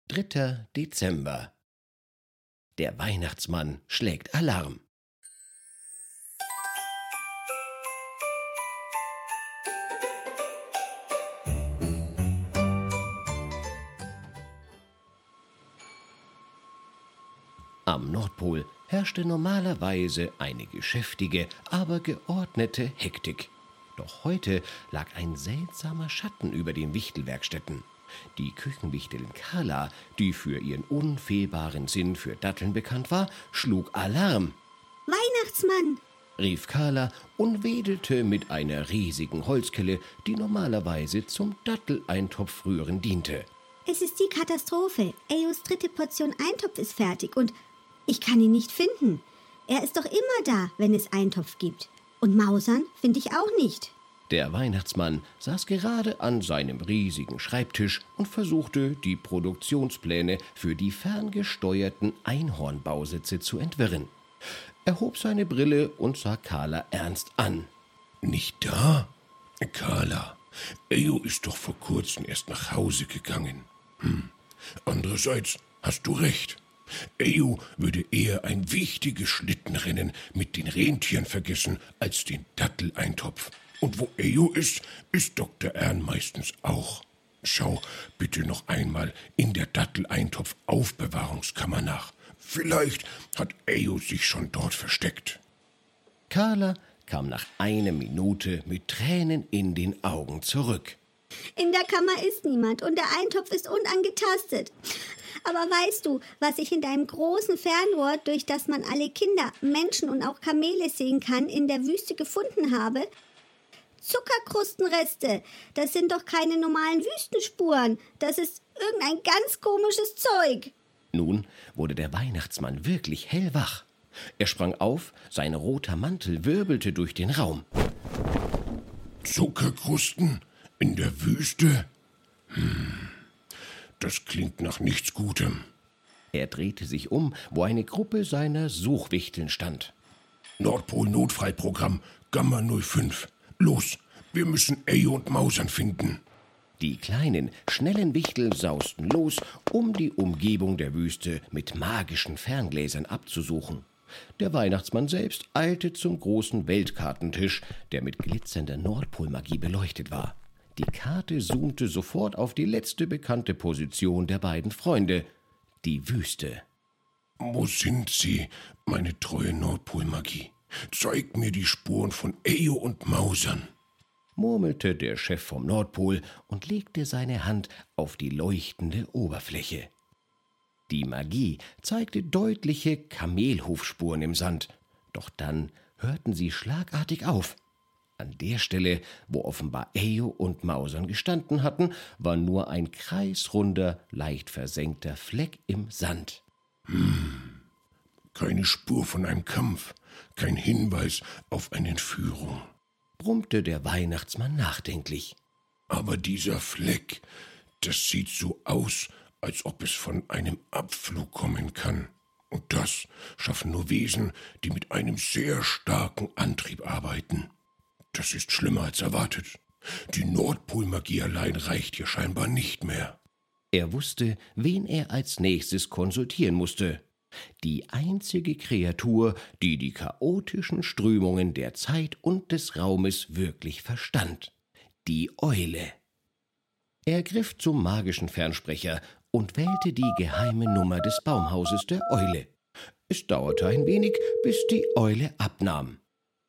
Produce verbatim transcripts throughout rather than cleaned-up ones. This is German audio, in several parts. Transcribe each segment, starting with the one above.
dritter Dezember. Der Weihnachtsmann schlägt Alarm. Am Nordpol herrschte normalerweise eine geschäftige, aber geordnete Hektik. Doch heute lag ein seltsamer Schatten über den Wichtelwerkstätten. Die Küchenwichtelin Carla, die für ihren unfehlbaren Sinn für Datteln bekannt war, schlug Alarm. »Weihnachtsmann«, rief Carla und wedelte mit einer riesigen Holzkelle, die normalerweise zum Datteleintopf-Rühren diente. »Es ist die Katastrophe. Eyos dritte Portion Eintopf ist fertig und ich kann ihn nicht finden. Er ist doch immer da, wenn es Eintopf gibt. Und Mausern finde ich auch nicht.« Der Weihnachtsmann saß gerade an seinem riesigen Schreibtisch und versuchte, die Produktionspläne für die ferngesteuerten Einhornbausitze zu entwirren. Er hob seine Brille und sah Carla ernst an. »Nicht da? Carla, Eyo ist doch vor kurzem erst nach Hause gegangen. Hm. Andererseits hast du recht. Eyo würde eher ein wichtiges Schlittenrennen mit den Rentieren vergessen als den Datteleintopf. Und wo Eyo ist, ist Doktor Ern meistens auch. Schau bitte noch einmal in der Datteleintopf-Aufbewahrungskammer nach. Vielleicht hat Eyo sich schon dort versteckt.« Carla kam nach einer Minute mit Tränen in den Augen zurück. »In der Kammer ist niemand und der Eintopf ist unangetastet. Aber weißt du, was ich in deinem großen Fernrohr, durch das man alle Kinder, Menschen und auch Kamele sehen kann, in der Wüste gefunden habe? Zuckerkrustenreste. Das sind doch keine normalen Wüstenspuren. Das ist irgendein ganz komisches Zeug.« Nun wurde der Weihnachtsmann wirklich hellwach. Er sprang auf, sein roter Mantel wirbelte durch den Raum. »Zuckerkrusten in der Wüste? Hm, das klingt nach nichts Gutem.« Er drehte sich um, wo eine Gruppe seiner Suchwichteln stand. »Nordpol-Notfallprogramm Gamma null fünf. Los, wir müssen Eyo und Mausern finden.« Die kleinen, schnellen Wichtel sausten los, um die Umgebung der Wüste mit magischen Ferngläsern abzusuchen. Der Weihnachtsmann selbst eilte zum großen Weltkartentisch, der mit glitzernder Nordpolmagie beleuchtet war. Die Karte zoomte sofort auf die letzte bekannte Position der beiden Freunde, die Wüste. »Wo sind sie, meine treue Nordpolmagie? Zeig mir die Spuren von Eyo und Mausern«, murmelte der Chef vom Nordpol und legte seine Hand auf die leuchtende Oberfläche. Die Magie zeigte deutliche Kamelhufspuren im Sand, doch dann hörten sie schlagartig auf. An der Stelle, wo offenbar Eyo und Mausern gestanden hatten, war nur ein kreisrunder, leicht versenkter Fleck im Sand. Hm, keine Spur von einem Kampf, kein Hinweis auf eine Entführung, brummte der Weihnachtsmann nachdenklich. »Aber dieser Fleck, das sieht so aus, als ob es von einem Abflug kommen kann. Und das schaffen nur Wesen, die mit einem sehr starken Antrieb arbeiten. Das ist schlimmer als erwartet. Die Nordpolmagie allein reicht hier scheinbar nicht mehr.« Er wusste, wen er als nächstes konsultieren musste. Die einzige Kreatur, die die chaotischen Strömungen der Zeit und des Raumes wirklich verstand. Die Eule. Er griff zum magischen Fernsprecher und wählte die geheime Nummer des Baumhauses der Eule. Es dauerte ein wenig, bis die Eule abnahm.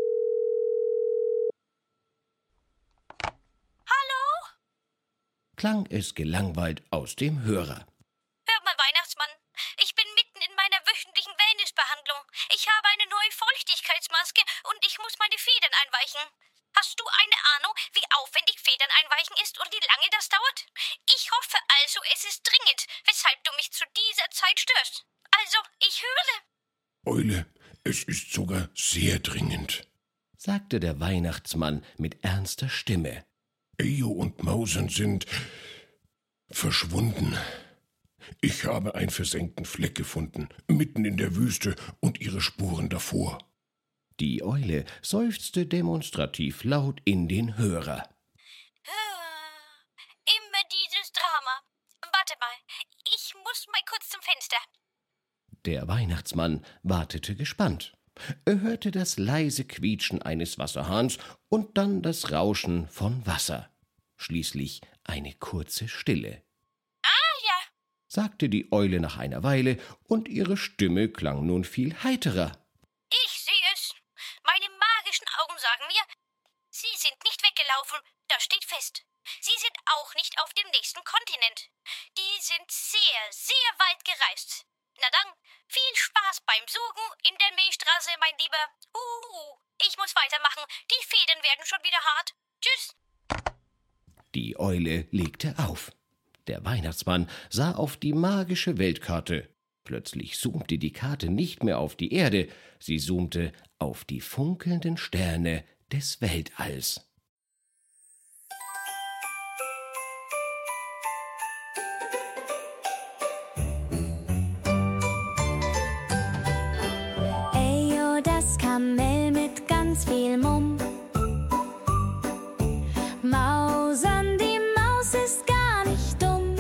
»Hallo?« klang es gelangweilt aus dem Hörer. »Hör mal, Weihnachtsmann, ich bin mitten in meiner wöchentlichen Wellnessbehandlung. Ich habe eine neue Feuchtigkeitsmaske und ich muss meine Federn einweichen. Hast du eine Ahnung, wie aufwendig Federn einweichen ist und wie lange das dauert? Ich hoffe also, es ist dringend, weshalb du mich zu dieser Zeit störst. Also, ich höre.« »Eule, es ist sogar sehr dringend«, sagte der Weihnachtsmann mit ernster Stimme. »Eyo und Mausern sind verschwunden. Ich habe einen versenkten Fleck gefunden, mitten in der Wüste und ihre Spuren davor.« Die Eule seufzte demonstrativ laut in den Hörer. Immer dieses Drama. Warte mal, ich muss muss mal kurz zum Fenster. Der Weihnachtsmann wartete gespannt. Er hörte das leise Quietschen eines Wasserhahns und dann das Rauschen von Wasser. Schließlich eine kurze Stille. Ah ja, Sagte die Eule nach einer Weile, und ihre Stimme klang nun viel heiterer. ich sehe es. Meine magischen Augen sagen mir, Sie sind nicht weggelaufen, das steht fest. Sie sind auch nicht auf dem nächsten Kontinent. Die sind sehr, sehr weit gereist. Na dann, viel Spaß beim Suchen in der Milchstraße, mein Lieber. Uh, ich muss weitermachen. Die Fäden werden schon wieder hart. Tschüss. Die Eule legte auf. Der Weihnachtsmann sah auf die magische Weltkarte. Plötzlich zoomte die Karte nicht mehr auf die Erde, sie zoomte auf die funkelnden Sterne des Weltalls. Eyo, das Kamel mit ganz viel Mumm. Mausern, die Maus ist gar nicht dumm.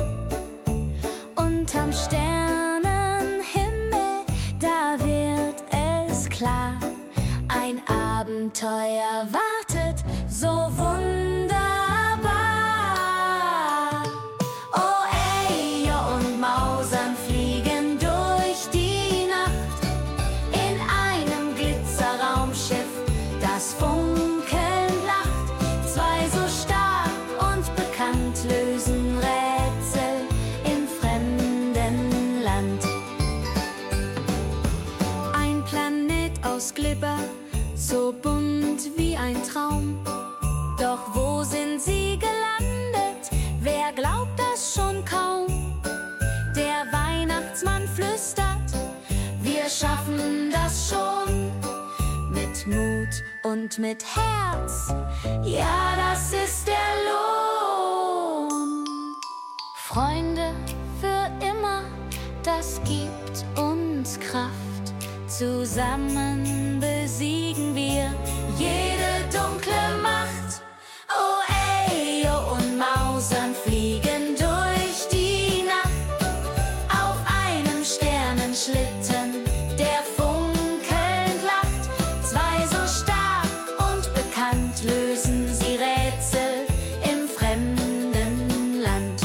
Unterm Sternenhimmel, da wird es klar. Ein Abenteuer wartet so wunderbar. Oh, Eyo und Mausern fliegen durch die Nacht in einem Glitzerraumschiff, das funkelnd lacht. Zwei so stark und bekannt lösen Rätsel im fremden Land. Ein Planet aus Glibber, so bunt wie ein Traum. Doch wo sind sie gelandet? Wer glaubt das schon kaum? Der Weihnachtsmann flüstert, wir schaffen das schon. Mit Mut und mit Herz, ja, das ist der Lohn. Freunde für immer, das gibt uns Kraft. Zusammen besiegen wir jede dunkle Macht. Oh, Eyo und Mausern fliegen durch die Nacht auf einem Sternenschlitten, der funkelnd lacht. Zwei so stark und bekannt lösen sie Rätsel im fremden Land.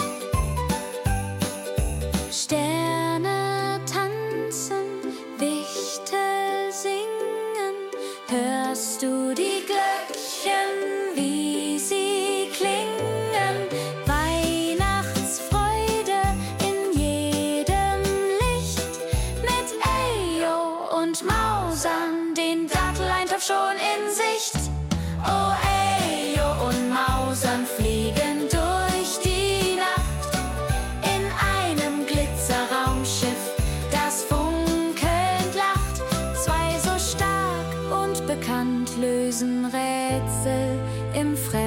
Sterne tanzen, Wichtel singen, hörst du die Glöckchen, wie sie klingen? Weihnachtsfreude in jedem Licht, mit Eyo und Mausern, den Datteleintopf schon in Sicht. Oh, Eyo und Mausern fliegen durch die Nacht in einem Glitzerraumschiff, das funkelnd lacht. Zwei so stark und bekannt lösen Rätsel im Fremden.